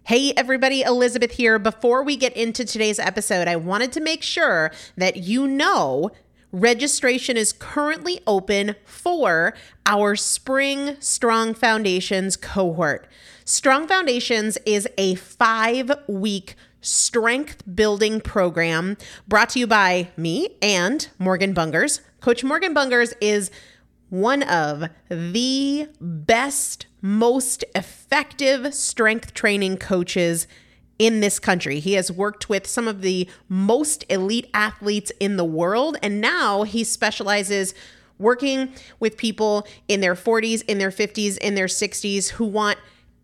Hey everybody, Elizabeth here. Before we get into today's episode, I wanted to make sure that you know registration is currently open for our Spring Strong Foundations cohort. Strong Foundations is a 5-week strength building program brought to you by me and Morgan Bungers. Coach Morgan Bungers is one of the best, most effective strength training coaches in this country. He has worked with some of the most elite athletes in the world, and now he specializes working with people in their 40s, in their 50s, in their 60s who want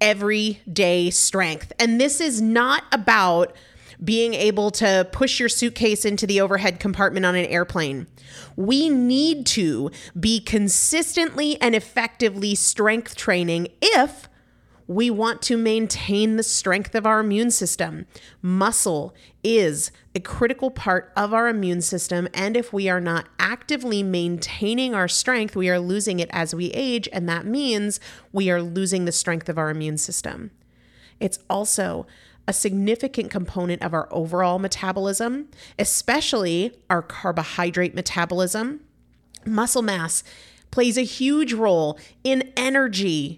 everyday strength. And this is not about being able to push your suitcase into the overhead compartment on an airplane. We need to be consistently and effectively strength training if we want to maintain the strength of our immune system. Muscle is a critical part of our immune system, and if we are not actively maintaining our strength, we are losing it as we age, and that means we are losing the strength of our immune system. It's also a significant component of our overall metabolism, especially our carbohydrate metabolism. Muscle mass plays a huge role in energy,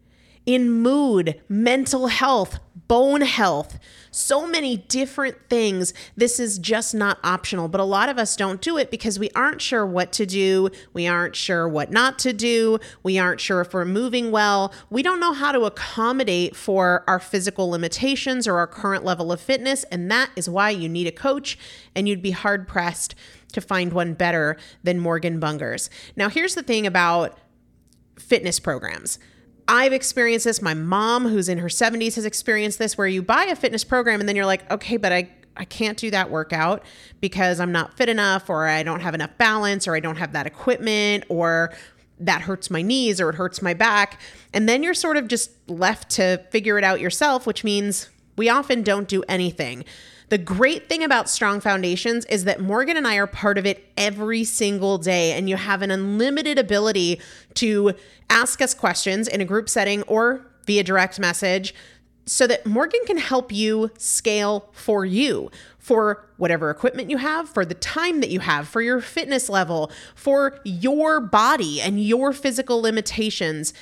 in mood, mental health, bone health, so many different things. This is just not optional, but a lot of us don't do it because we aren't sure what to do. We aren't sure what not to do. We aren't sure if we're moving well. We don't know how to accommodate for our physical limitations or our current level of fitness. And that is why you need a coach, and you'd be hard pressed to find one better than Morgan Bungers. Now, here's the thing about fitness programs. I've experienced this. My mom, who's in her 70s, has experienced this, where you buy a fitness program and then you're like, okay, but I can't do that workout because I'm not fit enough, or I don't have enough balance, or I don't have that equipment, or that hurts my knees, or it hurts my back. And then you're sort of just left to figure it out yourself, which means we often don't do anything. The great thing about Strong Foundations is that Morgan and I are part of it every single day, and you have an unlimited ability to ask us questions in a group setting or via direct message so that Morgan can help you scale for you, for whatever equipment you have, for the time that you have, for your fitness level, for your body and your physical limitations.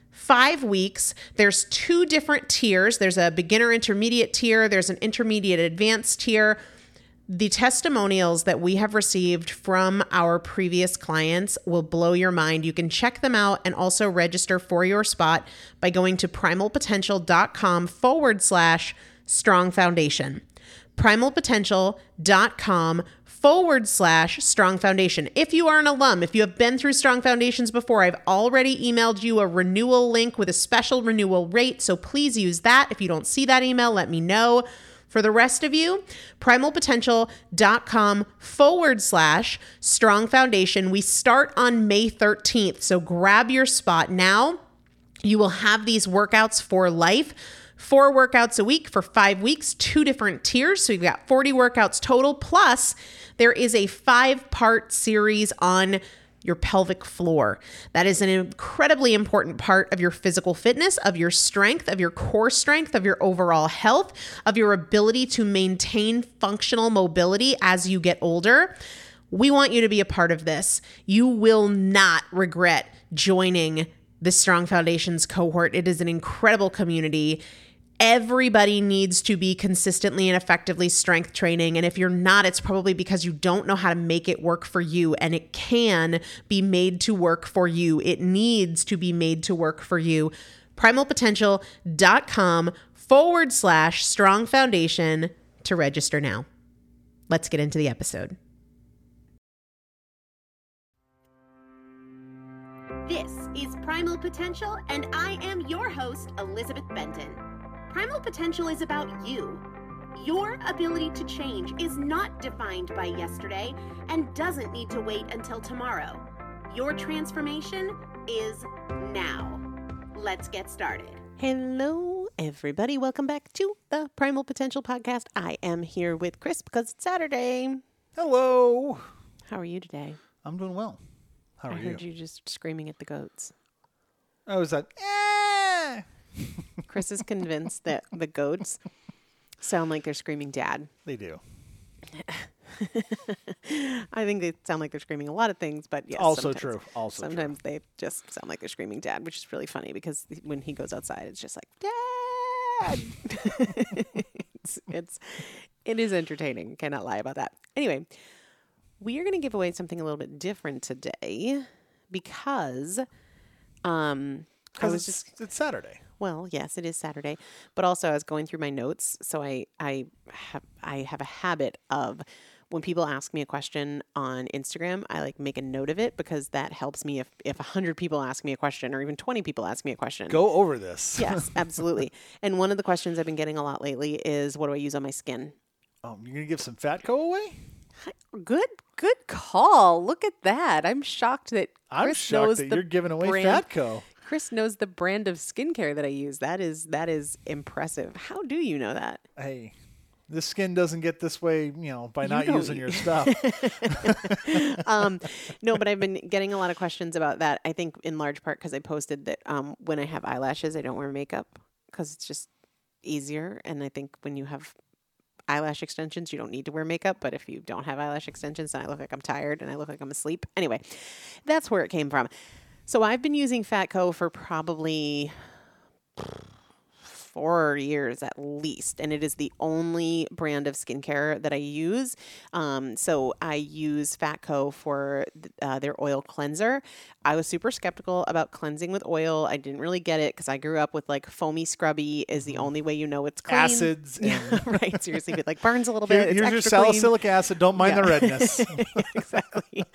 5 weeks, there's 2 different tiers. There's a beginner intermediate tier. There's an intermediate advanced tier. The testimonials that we have received from our previous clients will blow your mind. You can check them out and also register for your spot by going to primalpotential.com/strong foundation. primalpotential.com/strong foundation. If you are an alum, if you have been through Strong Foundations before, I've already emailed you a renewal link with a special renewal rate. So please use that. If you don't see that email, let me know. For the rest of you, primalpotential.com/strong foundation. We start on May 13th. So grab your spot now. You will have these workouts for life. 4 workouts a week for 5 weeks, 2 different tiers. So you've got 40 workouts total. Plus, there is a 5-part series on your pelvic floor. That is an incredibly important part of your physical fitness, of your strength, of your core strength, of your overall health, of your ability to maintain functional mobility as you get older. We want you to be a part of this. You will not regret joining the Strong Foundations cohort. It is an incredible community. Everybody needs to be consistently and effectively strength training. And if you're not, it's probably because you don't know how to make it work for you. And it can be made to work for you. It needs to be made to work for you. primalpotential.com/strong foundation to register now. Let's get into the episode. This is Primal Potential, and I am your host, Elizabeth Benton. Primal Potential is about you. Your ability to change is not defined by yesterday and doesn't need to wait until tomorrow. Your transformation is now. Let's get started. Hello, everybody. Welcome back to the Primal Potential Podcast. I am here with Chris because it's Saturday. Hello. How are you today? I'm doing well. How are you? I heard you just screaming at the goats. I was like, eh. Chris is convinced that the goats sound like they're screaming dad. They do. I think they sound like they're screaming a lot of things, but yes. Also true. Sometimes they just sound like they're screaming dad, which is really funny because when he goes outside, it's just like, dad. It is entertaining. Cannot lie about that. Anyway, we are going to give away something a little bit different today because Because it's Saturday. well, yes, it is Saturday, but also I was going through my notes, so I have a habit of when people ask me a question on Instagram, I like make a note of it because that helps me if 100 people ask me a question or even 20 people ask me a question. Go over this. Yes, absolutely. And one of the questions I've been getting a lot lately is, what do I use on my skin? You're gonna give some Fatco away? Good call. Look at that. I'm shocked that I'm Chris shocked knows that the you're giving away brand. Fatco. Chris knows the brand of skincare that I use. That is impressive. How do you know that? Hey, this skin doesn't get this way, by not don't using your stuff. No, but I've been getting a lot of questions about that. I think in large part because I posted that when I have eyelashes, I don't wear makeup because it's just easier. And I think when you have eyelash extensions, you don't need to wear makeup. But if you don't have eyelash extensions, then I look like I'm tired and I look like I'm asleep. Anyway, that's where it came from. So I've been using Fatco for probably 4 years at least, and it is the only brand of skincare that I use. So I use Fatco for their oil cleanser. I was super skeptical about cleansing with oil. I didn't really get it because I grew up with like foamy scrubby is the only way you know it's clean. Acids. Yeah, right. Seriously, it like burns a little bit. Here's your extra clean. salicylic acid. Don't mind the redness. Exactly.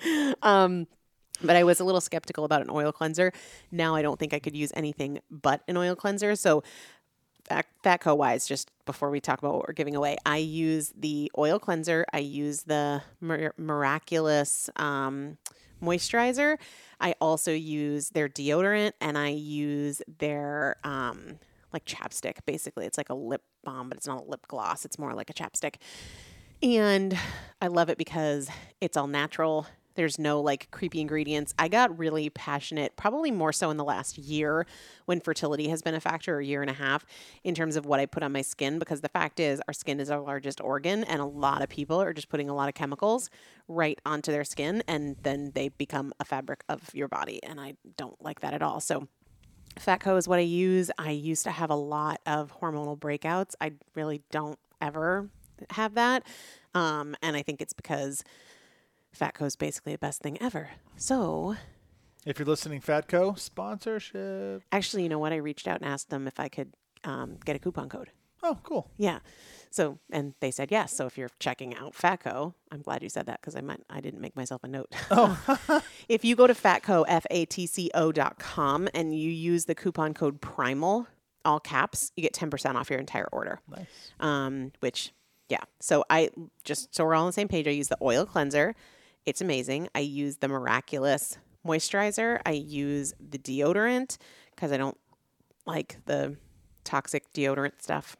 But I was a little skeptical about an oil cleanser. Now I don't think I could use anything but an oil cleanser. So Fatco wise, just before we talk about what we're giving away, I use the oil cleanser. I use the Miraculous moisturizer. I also use their deodorant, and I use their like chapstick. Basically, it's like a lip balm, but it's not a lip gloss. It's more like a chapstick. And I love it because it's all natural. There's no like creepy ingredients. I got really passionate, probably more so in the last year when fertility has been a factor, or a year and a half, in terms of what I put on my skin. Because the fact is, our skin is our largest organ, and a lot of people are just putting a lot of chemicals right onto their skin, and then they become a fabric of your body. And I don't like that at all. So Fatco is what I use. I used to have a lot of hormonal breakouts. I really don't ever have that. And I think it's because Fatco is basically the best thing ever. So If you're listening, Fatco, sponsorship. actually, you know what? I reached out and asked them if I could get a coupon code. Oh, cool. Yeah. So, and they said yes. So if you're checking out Fatco, I'm glad you said that because I didn't make myself a note. Oh. If you go to Fatco, FATCO.com, and you use the coupon code PRIMAL, all caps, you get 10% off your entire order. Nice. Which, yeah. So so we're all on the same page. I use the oil cleanser. It's amazing. I use the Miraculous moisturizer. I use the deodorant because I don't like the toxic deodorant stuff.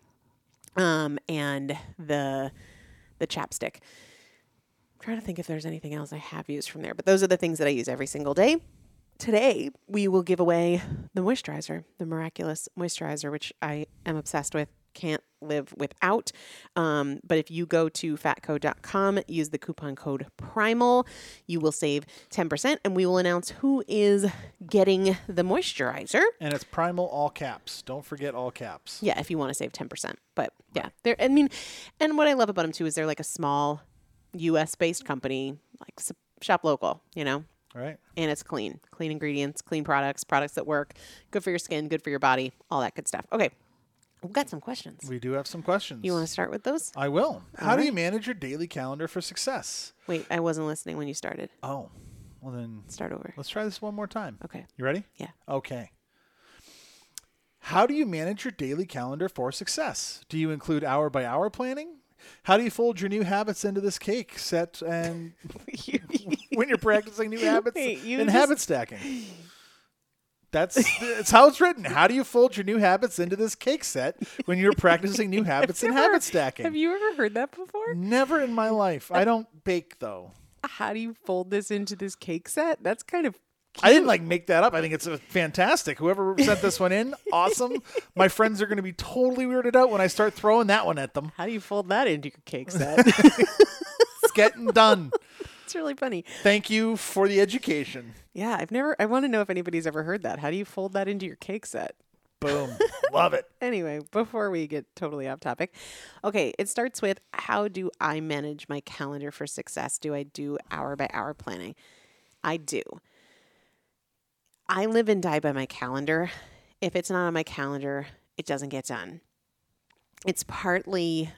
And the chapstick. I'm trying to think if there's anything else I have used from there, but those are the things that I use every single day. Today, we will give away the moisturizer, the Miraculous moisturizer, which I am obsessed with. Can't live without. But if you go to fatco.com, use the coupon code PRIMAL, you will save 10%, and we will announce who is getting the moisturizer. And it's Primal, all caps. Don't forget all caps. Yeah, if you want to save 10%. But yeah, and what I love about them too is they're like a small US-based company, like shop local, All right. and it's clean ingredients, clean products that work, good for your skin, good for your body, all that good stuff. Okay. We've got some questions. We do have some questions. You want to start with those? I will. How do you manage your daily calendar for success? Wait, I wasn't listening when you started. Oh, well then Start over. let's try this one more time. Okay. You ready? Yeah. Okay. How do you manage your daily calendar for success? Do you include hour-by-hour planning? How do you fold your new habits into this cake set and when you're practicing new habits habit stacking? It's how it's written. How do you fold your new habits into this cake set when you're practicing new habits and habit stacking? Have you ever heard that before? Never in my life. I don't bake, though. How do you fold this into this cake set? That's kind of I didn't like make that up. I think it's fantastic. Whoever sent this one in, awesome. My friends are going to be totally weirded out when I start throwing that one at them. How do you fold that into your cake set? It's getting done. It's really funny. Thank you for the education. Yeah, I want to know if anybody's ever heard that. How do you fold that into your cake set? Boom. Love it. Anyway, before we get totally off topic. Okay, it starts with, how do I manage my calendar for success? Do I do hour by hour planning? I do. I live and die by my calendar. If it's not on my calendar, it doesn't get done. It's partly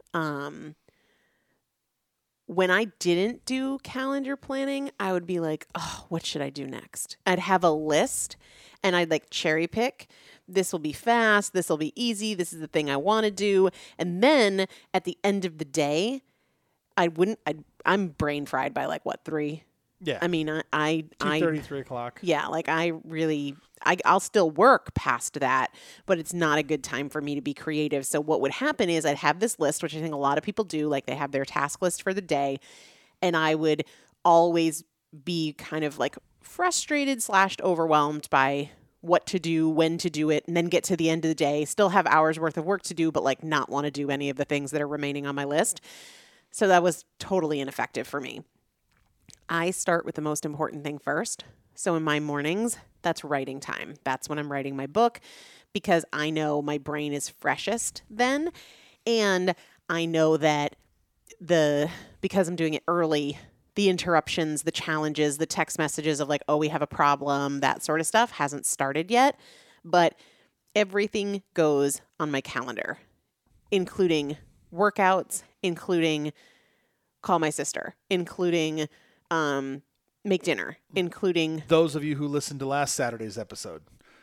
when I didn't do calendar planning, I would be like, oh, what should I do next? I'd have a list and I'd like cherry pick. This will be fast. This will be easy. This is the thing I want to do. And then at the end of the day, I'm brain fried by like what, 3? Yeah. I mean, I 2:30, 3 o'clock. Yeah, like I'll still work past that, but it's not a good time for me to be creative. So what would happen is I'd have this list, which I think a lot of people do, like they have their task list for the day, and I would always be kind of like frustrated / overwhelmed by what to do, when to do it, and then get to the end of the day, still have hours worth of work to do, but like not want to do any of the things that are remaining on my list. So that was totally ineffective for me. I start with the most important thing first. So in my mornings, that's writing time. That's when I'm writing my book because I know my brain is freshest then. And I know that because I'm doing it early, the interruptions, the challenges, the text messages of like, oh, we have a problem, that sort of stuff hasn't started yet. But everything goes on my calendar, including workouts, including call my sister, including make dinner, including those of you who listened to last Saturday's episode.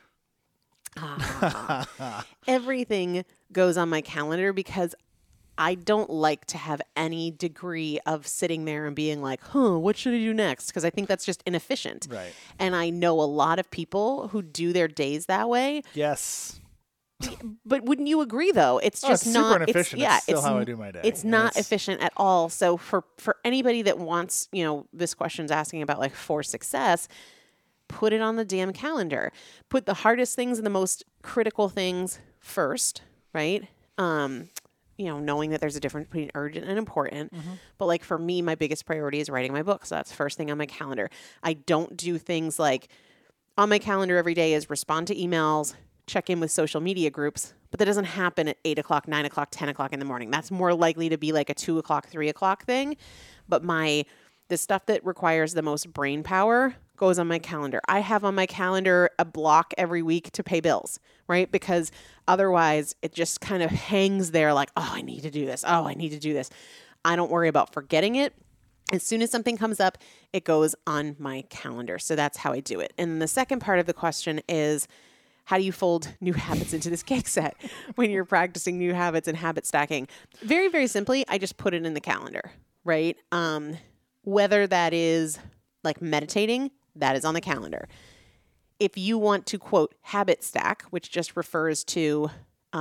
Everything goes on my calendar because I don't like to have any degree of sitting there and being like, what should I do next? Because I think that's just inefficient. Right. And I know a lot of people who do their days that way. Yes. But wouldn't you agree, though? It's just it's not. super inefficient. It's still how I do my day. It's not efficient at all. So for anybody that wants, this question's asking about like for success, put it on the damn calendar. Put the hardest things and the most critical things first, right? Knowing that there's a difference between urgent and important. Mm-hmm. But like for me, my biggest priority is writing my book. So that's first thing on my calendar. I don't do things like on my calendar every day is respond to emails, check in with social media groups, but that doesn't happen at 8 o'clock, 9 o'clock, 10 o'clock in the morning. That's more likely to be like a 2 o'clock, 3 o'clock thing. But the stuff that requires the most brain power goes on my calendar. I have on my calendar a block every week to pay bills, right? Because otherwise it just kind of hangs there like, oh, I need to do this. Oh, I need to do this. I don't worry about forgetting it. As soon as something comes up, it goes on my calendar. So that's how I do it. And the second part of the question is, how do you fold new habits into this cake set when you're practicing new habits and habit stacking? Very, very simply, I just put it in the calendar, right? Whether that is like meditating, that is on the calendar. If you want to quote habit stack, which just refers to,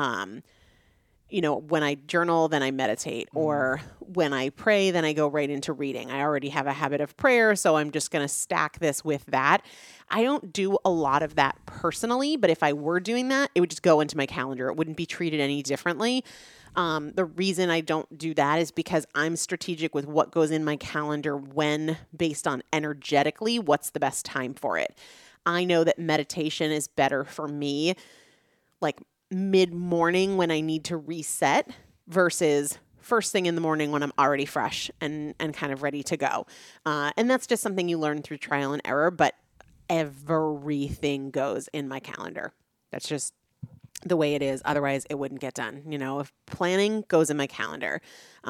when I journal, then I meditate, or when I pray, then I go right into reading. I already have a habit of prayer, so I'm just going to stack this with that. I don't do a lot of that personally, but if I were doing that, it would just go into my calendar. It wouldn't be treated any differently. The reason I don't do that is because I'm strategic with what goes in my calendar when, based on energetically, what's the best time for it. I know that meditation is better for me, like mid-morning when I need to reset versus first thing in the morning when I'm already fresh and kind of ready to go. And that's just something you learn through trial and error, but everything goes in my calendar. That's just the way it is. Otherwise, it wouldn't get done. If planning goes in my calendar,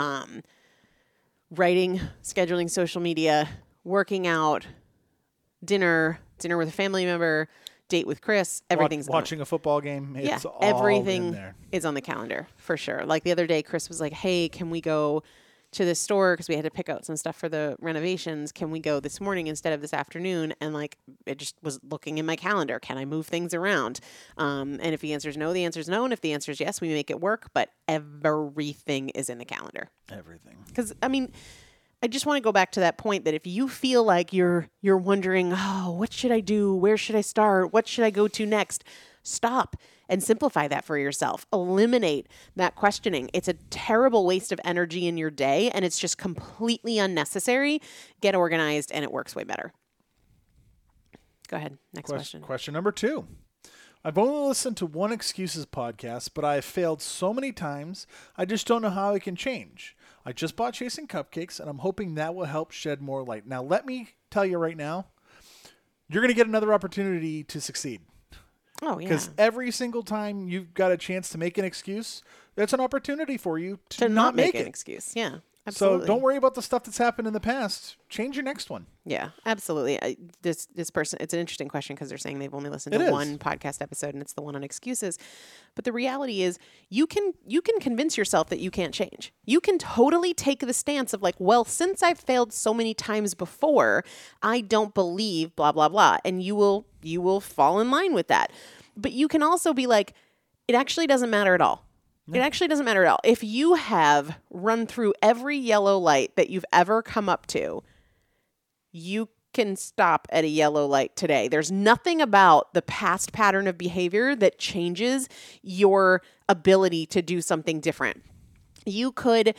writing, scheduling social media, working out, dinner with a family member, date with Chris, everything's watching a football game. It's all everything in there. Is on the calendar for sure. Like the other day, Chris was like, "Hey, can we go to the store because we had to pick out some stuff for the renovations? Can we go this morning instead of this afternoon?" And like, it just was looking in my calendar. Can I move things around? And if the answer is no, the answer is no. And if the answer is yes, we make it work. But everything is in the calendar. Everything. Because, I mean, I just want to go back to that point that if you feel like you're wondering, oh, what should I do? Where should I start? What should I go to next? Stop and simplify that for yourself. Eliminate that questioning. It's a terrible waste of energy in your day, and it's just completely unnecessary. Get organized, and it works way better. Go ahead. Next question. Question number 2. I've only listened to one excuses podcast, but I have failed so many times, I just don't know how I can change. I just bought Chasing Cupcakes, and I'm hoping that will help shed more light. Now, let me tell you right now, you're going to get another opportunity to succeed. Oh, yeah. Because every single time you've got a chance to make an excuse, that's an opportunity for you to not make an it. excuse. Yeah, absolutely. So don't worry about the stuff that's happened in the past. Change your next one. Yeah, absolutely. This person, it's an interesting question because they're saying they've only listened to one podcast episode, and it's the one on excuses. But the reality is you can convince yourself that you can't change. You can totally take the stance of like, well, since I've failed so many times before, I don't believe blah, blah, blah. And you will fall in line with that. But you can also be like, it actually doesn't matter at all. It actually doesn't matter at all. If you have run through every yellow light that you've ever come up to, you can stop at a yellow light today. There's nothing about the past pattern of behavior that changes your ability to do something different. You could,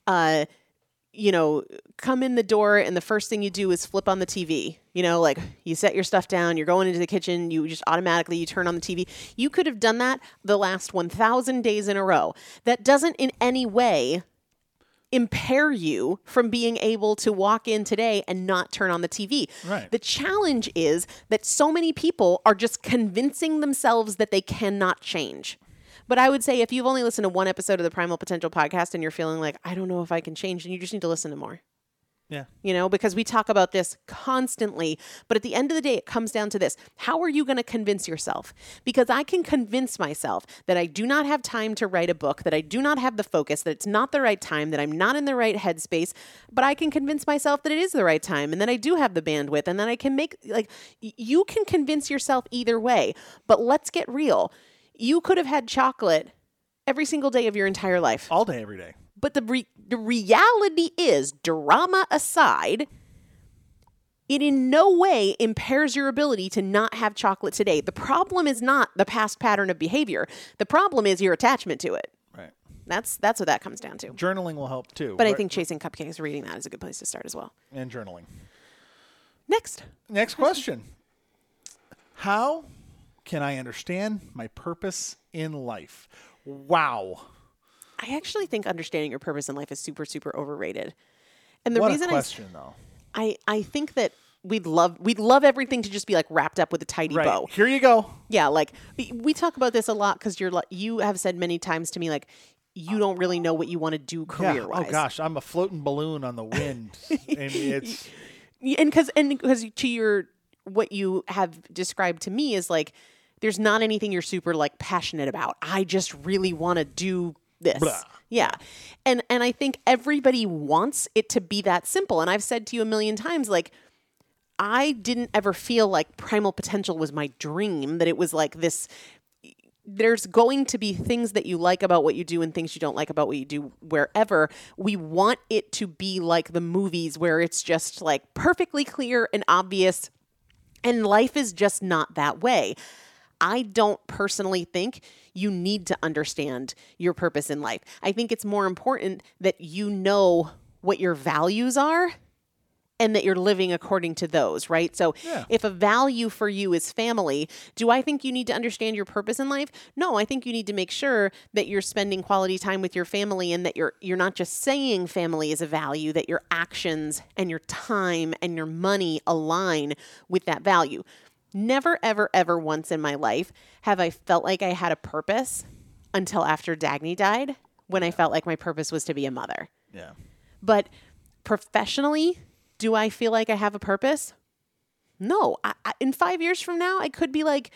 come in the door and the first thing you do is flip on the TV. Like you set your stuff down, you're going into the kitchen, you just automatically, you turn on the TV. You could have done that the last 1,000 days in a row. That doesn't in any way impair you from being able to walk in today and not turn on the TV. Right. The challenge is that so many people are just convincing themselves that they cannot change. But I would say if you've only listened to one episode of the Primal Potential podcast and you're feeling like, I don't know if I can change, then you just need to listen to more. Yeah. Because we talk about this constantly. But at the end of the day, it comes down to this. How are you going to convince yourself? Because I can convince myself that I do not have time to write a book, that I do not have the focus, that it's not the right time, that I'm not in the right headspace. But I can convince myself that it is the right time and that I do have the bandwidth and that I can you can convince yourself either way. But let's get real. You could have had chocolate every single day of your entire life. All day, every day. But the reality is, drama aside, it in no way impairs your ability to not have chocolate today. The problem is not the past pattern of behavior. The problem is your attachment to it. Right. That's what that comes down to. Journaling will help too. But I think Chasing Cupcakes, reading that is a good place to start as well. And journaling. Next question. How can I understand my purpose in life? Wow. I actually think understanding your purpose in life is super, super overrated. And the what reason a question, though. I think that we'd love everything to just be like wrapped up with a tidy bow. Here you go. Yeah, like we talk about this a lot because you have said many times to me like you don't really know what you want to do career-wise. Oh gosh, I'm a floating balloon on the wind, and it's because to your what you have described to me is like there's not anything you're super like passionate about. I just really want to do this. Blah. Yeah. And I think everybody wants it to be that simple. And I've said to you a million times, like, I didn't ever feel like Primal Potential was my dream, that it was like this. There's going to be things that you like about what you do and things you don't like about what you do wherever. We want it to be like the movies where it's just like perfectly clear and obvious. And life is just not that way. I don't personally think you need to understand your purpose in life. I think it's more important that you know what your values are and that you're living according to those, right? So if a value for you is family, do I think you need to understand your purpose in life? No, I think you need to make sure that you're spending quality time with your family and that you're not just saying family is a value, that your actions and your time and your money align with that value. Never, ever, ever once in my life have I felt like I had a purpose until after Dagny died, when I felt like my purpose was to be a mother. Yeah. But professionally, do I feel like I have a purpose? No. In 5 years from now, I could be like,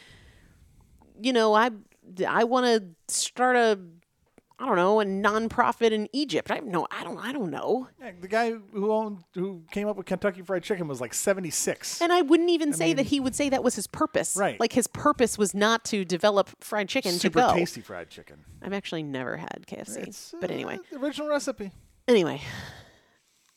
I want to start a nonprofit in Egypt. I don't know. Yeah, the guy who came up with Kentucky Fried Chicken was like 76. And I wouldn't even say that he would say that was his purpose. Right. Like his purpose was not to develop fried chicken to go. Super tasty fried chicken. I've actually never had KFC. It's but anyway. the original recipe. Anyway.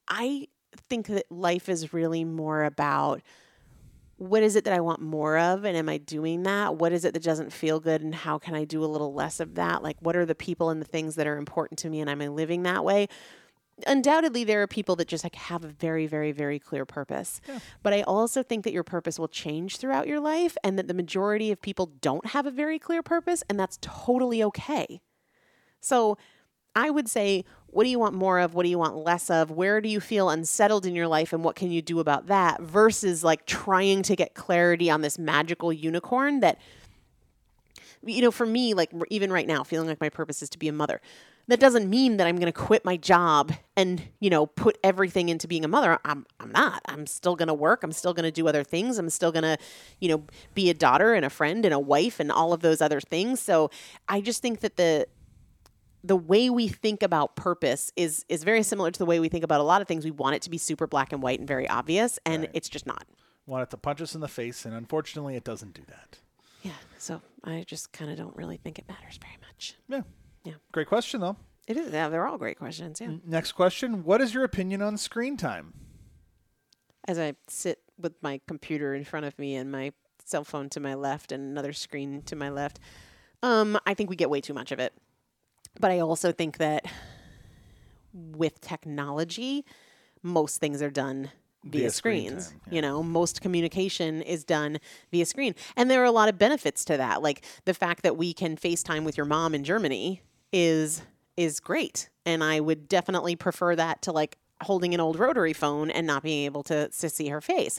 I think that life is really more about what is it that I want more of, and am I doing that? What is it that doesn't feel good, and how can I do a little less of that? Like, what are the people and the things that are important to me, and am I living that way? Undoubtedly, there are people that just like have a very, very, very clear purpose. Yeah. But I also think that your purpose will change throughout your life, and that the majority of people don't have a very clear purpose, and that's totally okay. So I would say, what do you want more of? What do you want less of? Where do you feel unsettled in your life, and what can you do about that? Versus like trying to get clarity on this magical unicorn that, for me, like even right now, feeling like my purpose is to be a mother. That doesn't mean that I'm going to quit my job and, put everything into being a mother. I'm not. I'm still going to work. I'm still going to do other things. I'm still going to, be a daughter and a friend and a wife and all of those other things. So I just think that the way we think about purpose is very similar to the way we think about a lot of things. We want it to be super black and white and very obvious, and It's just not. Want it to punch us in the face, and unfortunately it doesn't do that. Yeah, so I just kind of don't really think it matters very much. Yeah. Yeah. Great question, though. It is. Yeah, they're all great questions. Yeah. Next question. What is your opinion on screen time? As I sit with my computer in front of me and my cell phone to my left and another screen to my left, I think we get way too much of it. But I also think that with technology, most things are done via screens. Time, yeah. Most communication is done via screen. And there are a lot of benefits to that. Like the fact that we can FaceTime with your mom in Germany is great. And I would definitely prefer that to like holding an old rotary phone and not being able to see her face.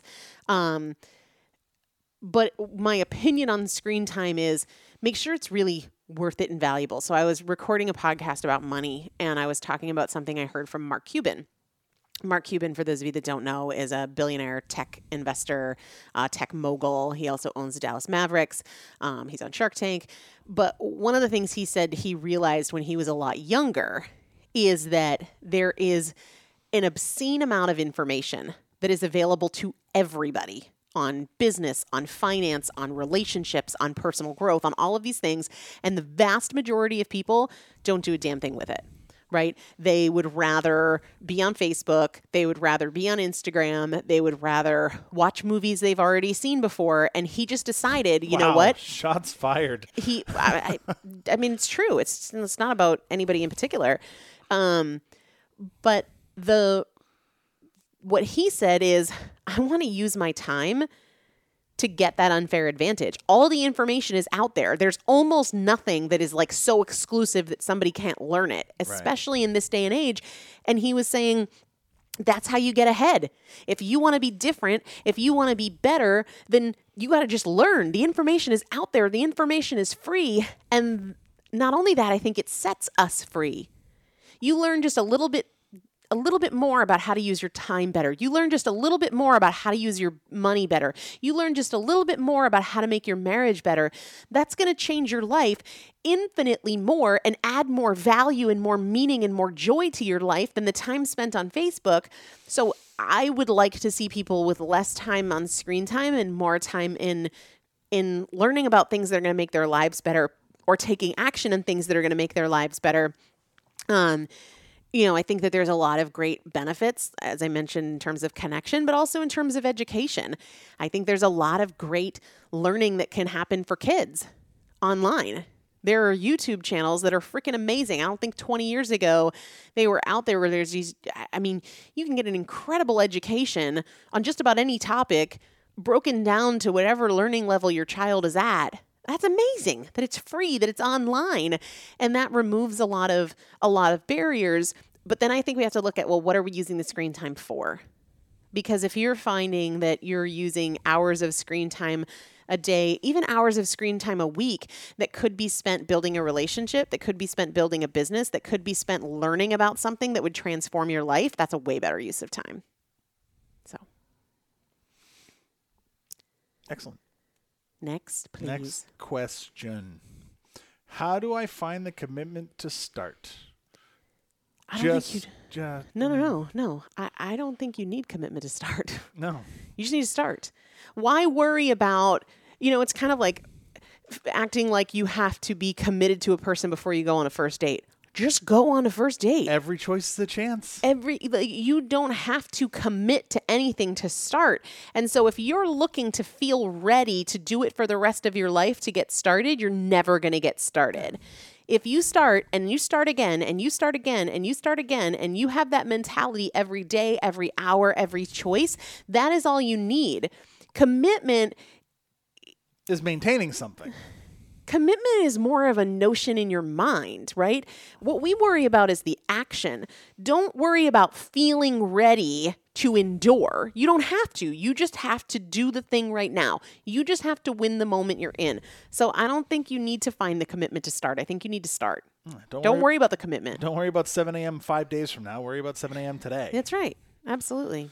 But my opinion on screen time is make sure it's really worth it and valuable. So I was recording a podcast about money, and I was talking about something I heard from Mark Cuban. Mark Cuban, for those of you that don't know, is a billionaire tech investor, tech mogul. He also owns the Dallas Mavericks. He's on Shark Tank. But one of the things he said he realized when he was a lot younger is that there is an obscene amount of information that is available to everybody on business, on finance, on relationships, on personal growth, on all of these things. And the vast majority of people don't do a damn thing with it. Right? They would rather be on Facebook. They would rather be on Instagram. They would rather watch movies they've already seen before. And he just decided, you know what? Shots fired. I mean, it's true. It's not about anybody in particular. But what he said is, I want to use my time to get that unfair advantage. All the information is out there. There's almost nothing that is like so exclusive that somebody can't learn it, especially in this day and age. And he was saying, that's how you get ahead. If you want to be different, if you want to be better, then you got to just learn. The information is out there. The information is free. And not only that, I think it sets us free. You learn just a little bit more about how to use your time better. You learn just a little bit more about how to use your money better. You learn just a little bit more about how to make your marriage better. That's going to change your life infinitely more and add more value and more meaning and more joy to your life than the time spent on Facebook. So I would like to see people with less time on screen time and more time in learning about things that are going to make their lives better, or taking action on things that are going to make their lives better. I think that there's a lot of great benefits, as I mentioned, in terms of connection, but also in terms of education. I think there's a lot of great learning that can happen for kids online. There are YouTube channels that are freaking amazing. I don't think 20 years ago they were out there where there's these, you can get an incredible education on just about any topic broken down to whatever learning level your child is at. That's amazing that it's free, that it's online, and that removes a lot of barriers. But then I think we have to look at, well, what are we using the screen time for? Because if you're finding that you're using hours of screen time a day, even hours of screen time a week that could be spent building a relationship, that could be spent building a business, that could be spent learning about something that would transform your life, that's a way better use of time. So. Excellent. Next, please. Next question. How do I find the commitment to start? I don't think No. I don't think you need commitment to start. No. You just need to start. Why worry about, it's kind of like acting like you have to be committed to a person before you go on a first date. just go on a first date. Every choice is a chance. You don't have to commit to anything to start. And so if you're looking to feel ready to do it for the rest of your life to get started, you're never going to get started. If you start and you start again and you start again and you start again and you have that mentality every day, every hour, every choice, that is all you need. Commitment is maintaining something. Commitment is more of a notion in your mind, right? What we worry about is the action. Don't worry about feeling ready to endure. You don't have to. You just have to do the thing right now. You just have to win the moment you're in. So I don't think you need to find the commitment to start. I think you need to start. Don't worry about the commitment. Don't worry about 7 a.m. 5 days from now. Worry about 7 a.m. today. That's right. Absolutely.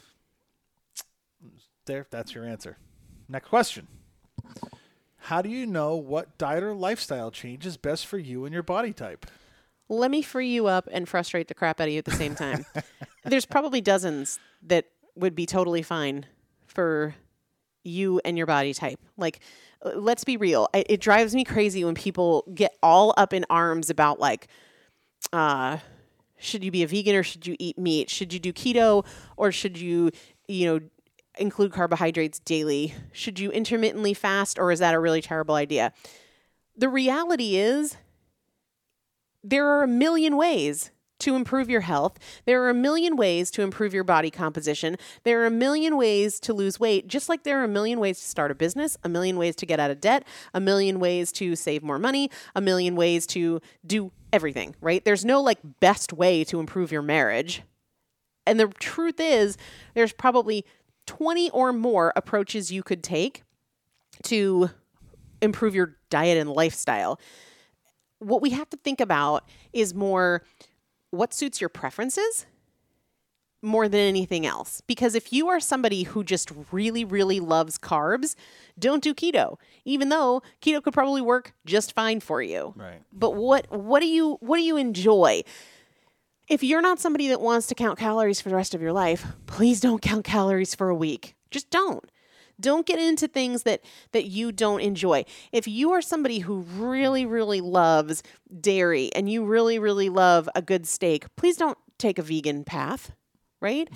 There, that's your answer. Next question. How do you know what diet or lifestyle change is best for you and your body type? Let me free you up and frustrate the crap out of you at the same time. There's probably dozens that would be totally fine for you and your body type. Like, let's be real. It drives me crazy when people get all up in arms about like, should you be a vegan or should you eat meat? Should you do keto or should you include carbohydrates daily? Should you intermittently fast, or is that a really terrible idea? The reality is there are a million ways to improve your health. There are a million ways to improve your body composition. There are a million ways to lose weight, just like there are a million ways to start a business, a million ways to get out of debt, a million ways to save more money, a million ways to do everything, right? There's no like best way to improve your marriage. And the truth is there's probably 20 or more approaches you could take to improve your diet and lifestyle. What we have to think about is more what suits your preferences more than anything else. Because if you are somebody who just really, really loves carbs, don't do keto, even though keto could probably work just fine for you. Right. But what do you enjoy? If you're not somebody that wants to count calories for the rest of your life, please don't count calories for a week. Just don't. Don't get into things that you don't enjoy. If you are somebody who really, really loves dairy and you really, really love a good steak, please don't take a vegan path, right?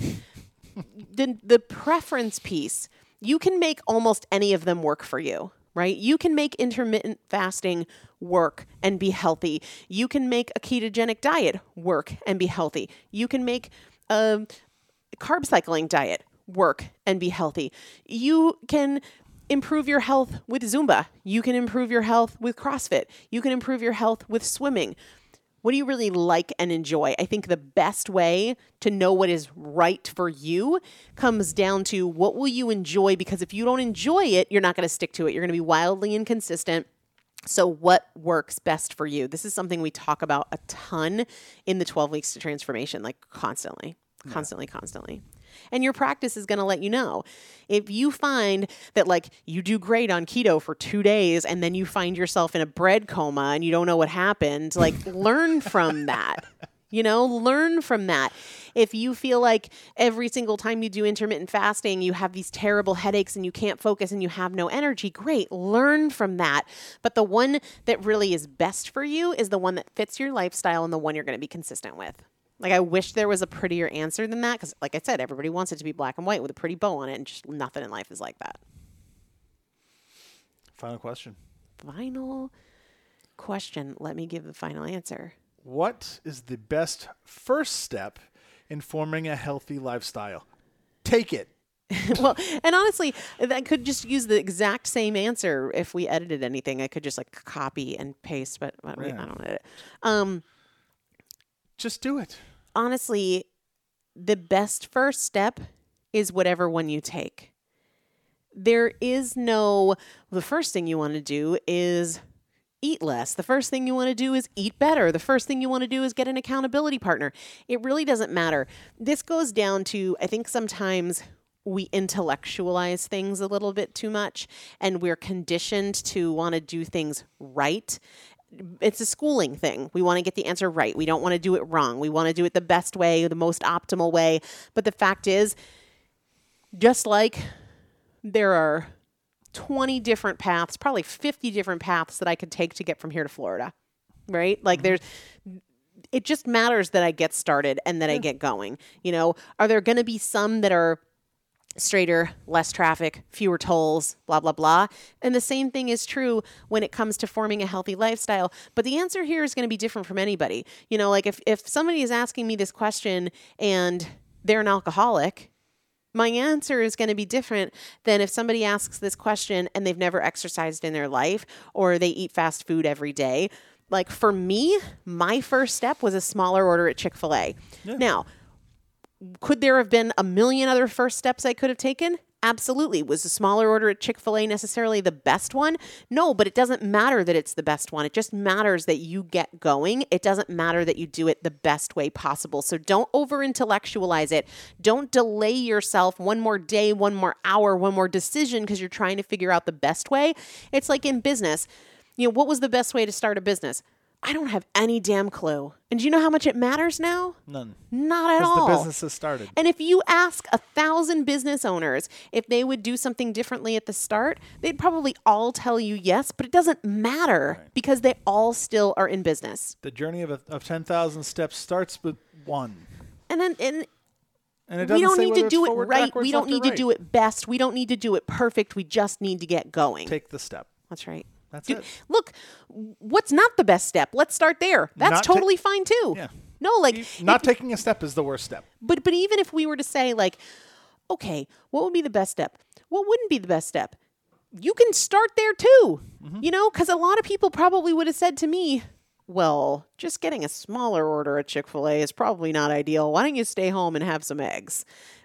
The preference piece, you can make almost any of them work for you. Right? You can make intermittent fasting work and be healthy. You can make a ketogenic diet work and be healthy. You can make a carb cycling diet work and be healthy. You can improve your health with Zumba. You can improve your health with CrossFit. You can improve your health with swimming. What do you really like and enjoy? I think the best way to know what is right for you comes down to what will you enjoy, because if you don't enjoy it, you're not going to stick to it. You're going to be wildly inconsistent. So what works best for you? This is something we talk about a ton in the 12 Weeks to Transformation, like constantly. And your practice is going to let you know. If you find that like you do great on keto for 2 days and then you find yourself in a bread coma and you don't know what happened, like learn from that. Learn from that. If you feel like every single time you do intermittent fasting, you have these terrible headaches and you can't focus and you have no energy, great, learn from that. But the one that really is best for you is the one that fits your lifestyle and the one you're going to be consistent with. Like, I wish there was a prettier answer than that, because like I said, everybody wants it to be black and white with a pretty bow on it, and just nothing in life is like that. Final question. Final question. Let me give the final answer. What is the best first step in forming a healthy lifestyle? Take it. Well, and honestly, I could just use the exact same answer if we edited anything. I could just like copy and paste, but I don't edit. Just do it. Honestly, the best first step is whatever one you take. There is the first thing you want to do is eat less. The first thing you want to do is eat better. The first thing you want to do is get an accountability partner. It really doesn't matter. This goes down to, I think sometimes we intellectualize things a little bit too much, and we're conditioned to want to do things right. It's a schooling thing. We want to get the answer right. We don't want to do it wrong. We want to do it the best way, the most optimal way. But the fact is, just like there are 20 different paths, probably 50 different paths that I could take to get from here to Florida, right? Like It just matters that I get started and that I get going. You know, are there going to be some that are straighter, less traffic, fewer tolls, blah, blah, blah. And the same thing is true when it comes to forming a healthy lifestyle. But the answer here is going to be different from anybody. You know, like if somebody is asking me this question and they're an alcoholic, my answer is going to be different than if somebody asks this question and they've never exercised in their life or they eat fast food every day. Like for me, my first step was a smaller order at Chick-fil-A. Yeah. Now, could there have been a million other first steps I could have taken? Absolutely. Was a smaller order at Chick-fil-A necessarily the best one? No, but it doesn't matter that it's the best one. It just matters that you get going. It doesn't matter that you do it the best way possible. So don't over-intellectualize it. Don't delay yourself one more day, one more hour, one more decision because you're trying to figure out the best way. It's like in business. You know, what was the best way to start a business? I don't have any damn clue. And do you know how much it matters now? None. Not at all. Because the business has started. And if you ask 1,000 business owners if they would do something differently at the start, they'd probably all tell you yes, but it doesn't matter because they all still are in business. The journey of 10,000 steps starts with one. And it we don't need to do it forward, right. We don't need to do it best. We don't need to do it perfect. We just need to get going. Take the step. That's right. That's it. Look, what's not the best step? Let's start there. That's totally fine too. Yeah. No, like not taking a step is the worst step. But even if we were to say like, okay, what would be the best step? What wouldn't be the best step? You can start there too. Mm-hmm. You know, because a lot of people probably would have said to me, well, just getting a smaller order at Chick-fil-A is probably not ideal. Why don't you stay home and have some eggs?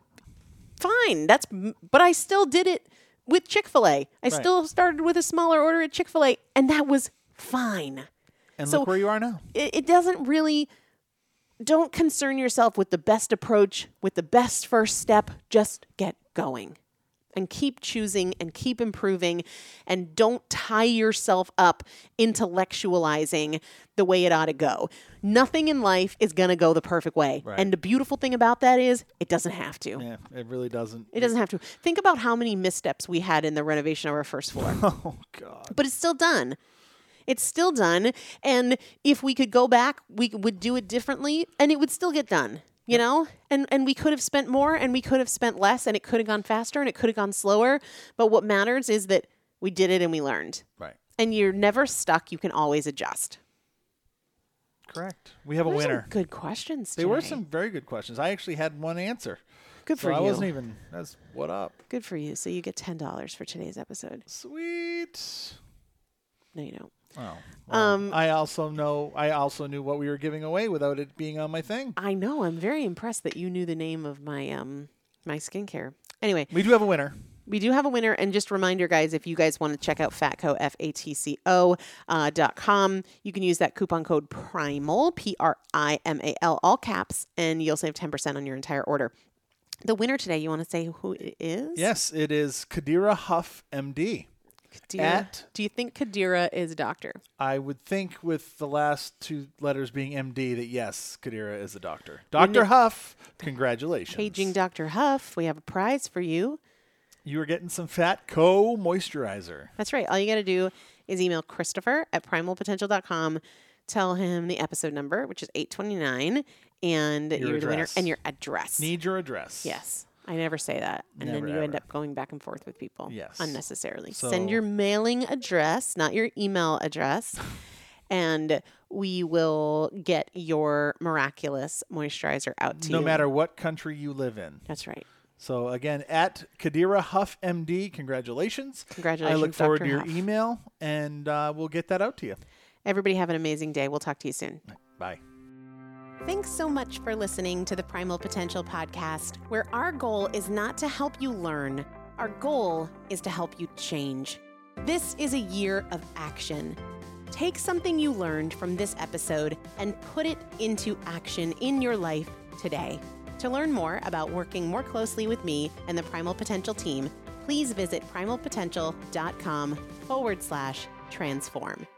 Fine. But I still did it with Chick-fil-A. I still started with a smaller order at Chick-fil-A, and that was fine. And so look where you are now. It doesn't really, don't concern yourself with the best approach, with the best first step. Just get going and keep choosing and keep improving, and don't tie yourself up intellectualizing the way it ought to go. Nothing in life is going to go the perfect way. Right. And the beautiful thing about that is it doesn't have to. Yeah, it really doesn't. It doesn't have to. Think about how many missteps we had in the renovation of our first floor. Oh, God. But it's still done. It's still done. And if we could go back, we would do it differently and it would still get done. You know, and we could have spent more and we could have spent less and it could have gone faster and it could have gone slower. But what matters is that we did it and we learned. Right. And you're never stuck. You can always adjust. Correct. We have a winner. Some good questions today. They were some very good questions. I actually had one answer. Good for you. I wasn't even, what up? Good for you. So you get $10 for today's episode. Sweet. No, you don't. Oh, well, I also knew what we were giving away without it being on my thing. I know. I'm very impressed that you knew the name of my my skincare. Anyway, we do have a winner. We do have a winner. And just a reminder, guys, if you guys want to check out Fatco, FATCO.com, you can use that coupon code PRIMAL, PRIMAL, all caps, and you'll save 10% on your entire order. The winner today, you want to say who it is? Yes, it is Kadira Huff, MD. Do you think Kadira is a doctor? I would think with the last two letters being MD that yes, Kadira is a doctor. Dr. Huff, congratulations. Paging Dr. Huff, we have a prize for you. You are getting some Fatco moisturizer. That's right. All you got to do is email Christopher at primalpotential.com. Tell him the episode number, which is 829, and you're the winner, and your address. Need your address. Yes. I never say that. And then you end up going back and forth with people. Yes. Unnecessarily. So send your mailing address, not your email address. And we will get your miraculous moisturizer out to you. No matter what country you live in. That's right. So again, at Kadira Huff, MD, congratulations. Congratulations, I look forward Dr. to your Huff. email, and we'll get that out to you. Everybody have an amazing day. We'll talk to you soon. Bye. Thanks so much for listening to the Primal Potential Podcast, where our goal is not to help you learn. Our goal is to help you change. This is a year of action. Take something you learned from this episode and put it into action in your life today. To learn more about working more closely with me and the Primal Potential team, please visit primalpotential.com/transform.